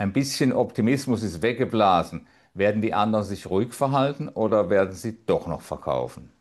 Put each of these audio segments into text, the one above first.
ein bisschen Optimismus ist weggeblasen. Werden die anderen sich ruhig verhalten oder werden sie doch noch verkaufen?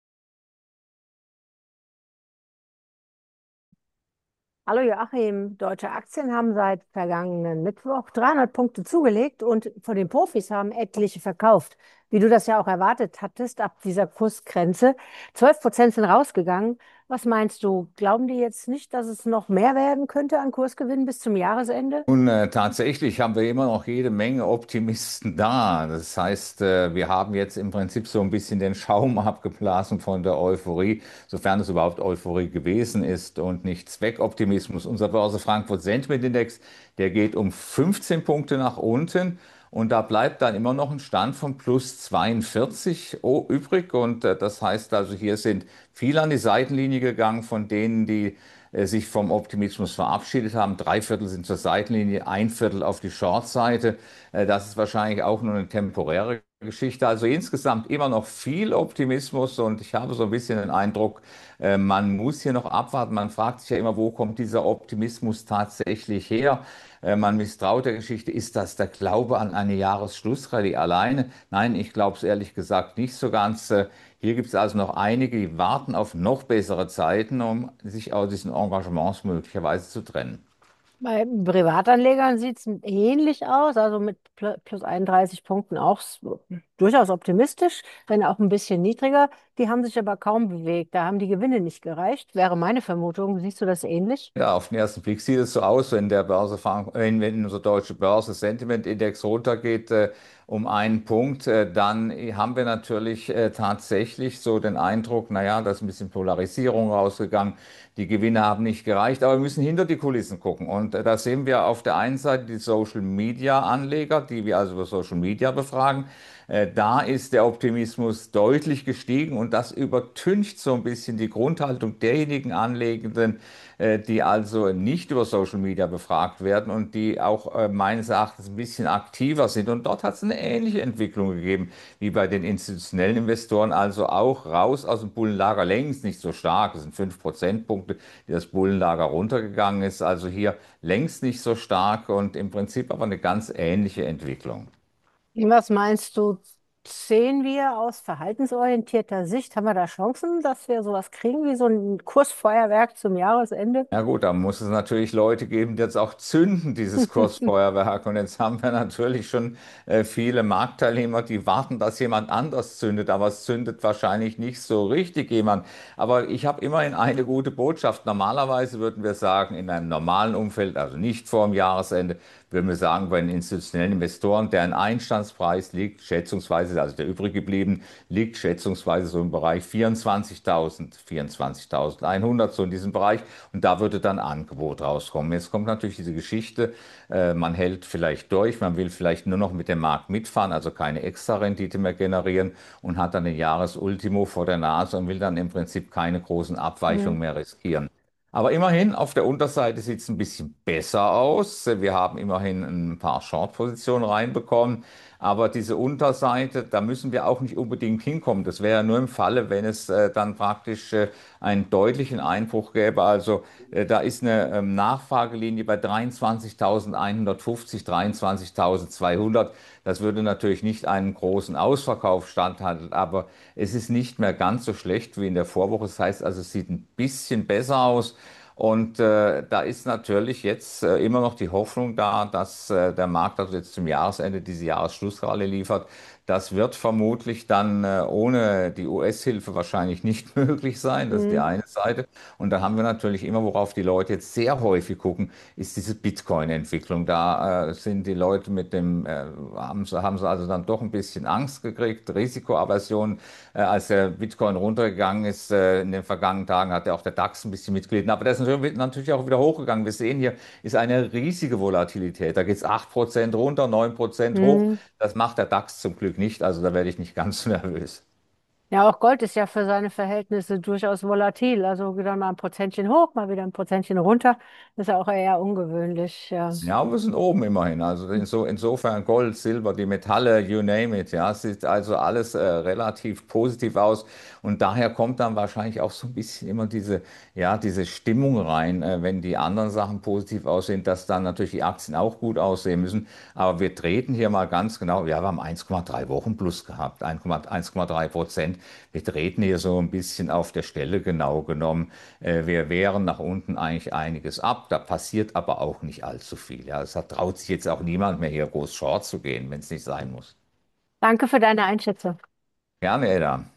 Hallo Joachim, deutsche Aktien haben seit vergangenen Mittwoch 300 Punkte zugelegt und von den Profis haben etliche verkauft. Wie du das ja auch erwartet hattest, ab dieser Kursgrenze. 12% sind rausgegangen. Was meinst du? Glauben die jetzt nicht, dass es noch mehr werden könnte an Kursgewinn bis zum Jahresende? Nun, tatsächlich haben wir immer noch jede Menge Optimisten da. Das heißt, wir haben jetzt im Prinzip so ein bisschen den Schaum abgeblasen von der Euphorie, sofern es überhaupt Euphorie gewesen ist und nicht Zweckoptimismus. Unser Börse Frankfurt Sentiment Index, der geht um 15 Punkte nach unten. Und da bleibt dann immer noch ein Stand von plus 42 übrig. Und das heißt also, hier sind viele an die Seitenlinie gegangen von denen, die sich vom Optimismus verabschiedet haben. Drei Viertel sind zur Seitenlinie, ein Viertel auf die Short-Seite. Das ist wahrscheinlich auch nur eine temporäre Geschichte. Also insgesamt immer noch viel Optimismus und ich habe so ein bisschen den Eindruck, man muss hier noch abwarten. Man fragt sich ja immer, wo kommt dieser Optimismus tatsächlich her? Man misstraut der Geschichte. Ist das der Glaube an eine Jahresschlussrallye alleine? Nein, ich glaube es ehrlich gesagt nicht so ganz. Hier gibt es also noch einige, die warten auf noch bessere Zeiten, um sich aus diesen Engagements möglicherweise zu trennen. Bei Privatanlegern sieht es ähnlich aus, also mit plus 31 Punkten auch durchaus optimistisch, wenn auch ein bisschen niedriger. Die haben sich aber kaum bewegt, da haben die Gewinne nicht gereicht, wäre meine Vermutung. Siehst du das ähnlich? Ja, auf den ersten Blick sieht es so aus, wenn der wenn unsere deutsche Börse Sentiment Index runtergeht um einen Punkt, dann haben wir natürlich tatsächlich so den Eindruck, naja, da ist ein bisschen Polarisierung rausgegangen, die Gewinne haben nicht gereicht, aber wir müssen hinter die Kulissen gucken. Und da sehen wir auf der einen Seite die Social Media Anleger, die wir also über Social Media befragen. Da ist der Optimismus deutlich gestiegen und das übertüncht so ein bisschen die Grundhaltung derjenigen Anlegenden, die also nicht über Social Media befragt werden und die auch meines Erachtens ein bisschen aktiver sind. Und dort hat es eine ähnliche Entwicklung gegeben wie bei den institutionellen Investoren, also auch raus aus dem Bullenlager, längst nicht so stark. Es sind 5 Prozentpunkte, die das Bullenlager runtergegangen ist. Also hier längst nicht so stark und im Prinzip aber eine ganz ähnliche Entwicklung. Was meinst du, sehen wir aus verhaltensorientierter Sicht, haben wir da Chancen, dass wir sowas kriegen wie so ein Kursfeuerwerk zum Jahresende? Ja gut, da muss es natürlich Leute geben, die jetzt auch zünden, dieses Kursfeuerwerk. Und jetzt haben wir natürlich schon viele Marktteilnehmer, die warten, dass jemand anders zündet, aber es zündet wahrscheinlich nicht so richtig jemand. Aber ich habe immerhin eine gute Botschaft. Normalerweise würden wir sagen, in einem normalen Umfeld, also nicht vor dem Jahresende, würden wir sagen, bei den institutionellen Investoren, deren Einstandspreis liegt schätzungsweise, also der übrig geblieben, liegt schätzungsweise so im Bereich 24.000, 24.100, so in diesem Bereich. Und da würde dann Angebot rauskommen. Jetzt kommt natürlich diese Geschichte, man hält vielleicht durch, man will vielleicht nur noch mit dem Markt mitfahren, also keine extra Rendite mehr generieren und hat dann den Jahresultimo vor der Nase und will dann im Prinzip keine großen Abweichungen mehr riskieren. Aber immerhin, auf der Unterseite sieht es ein bisschen besser aus. Wir haben immerhin ein paar Short-Positionen reinbekommen. Aber diese Unterseite, da müssen wir auch nicht unbedingt hinkommen. Das wäre ja nur im Falle, wenn es dann praktisch einen deutlichen Einbruch gäbe. Also da ist eine Nachfragelinie bei 23.150, 23.200. Das würde natürlich nicht einen großen Ausverkauf standhalten, aber es ist nicht mehr ganz so schlecht wie in der Vorwoche. Das heißt also, es sieht ein bisschen besser aus. Und da ist natürlich jetzt immer noch die Hoffnung da, dass der Markt also jetzt zum Jahresende diese Jahresschlussrallye liefert. Das wird vermutlich dann ohne die US-Hilfe wahrscheinlich nicht möglich sein. Das ist die Hm. eine Seite. Und da haben wir natürlich immer, worauf die Leute jetzt sehr häufig gucken, ist diese Bitcoin-Entwicklung. Da sind die Leute haben sie also dann doch ein bisschen Angst gekriegt, Risikoaversion. Als der Bitcoin runtergegangen ist in den vergangenen Tagen, hat ja auch der DAX ein bisschen mitgelitten. Aber der ist natürlich auch wieder hochgegangen. Wir sehen hier, ist eine riesige Volatilität. Da geht es 8% runter, 9% hoch. Hm. Das macht der DAX zum Glück nicht. Also da werde ich nicht ganz so nervös. Ja, auch Gold ist ja für seine Verhältnisse durchaus volatil. Also wieder mal ein Prozentchen hoch, mal wieder ein Prozentchen runter. Das ist ja auch eher ungewöhnlich. Ja. Ja, wir sind oben immerhin. Also insofern Gold, Silber, die Metalle, you name it. Ja, es sieht also alles relativ positiv aus. Und daher kommt dann wahrscheinlich auch so ein bisschen immer diese Stimmung rein, wenn die anderen Sachen positiv aussehen, dass dann natürlich die Aktien auch gut aussehen müssen. Aber wir treten hier mal ganz genau, ja, wir haben 1,3 Wochen plus gehabt, 1,3%. Wir treten hier so ein bisschen auf der Stelle genau genommen. Wir wehren nach unten eigentlich einiges ab. Da passiert aber auch nicht allzu viel. Ja, traut sich jetzt auch niemand mehr hier groß Short zu gehen, wenn es nicht sein muss. Danke für deine Einschätzung. Gerne, Eda.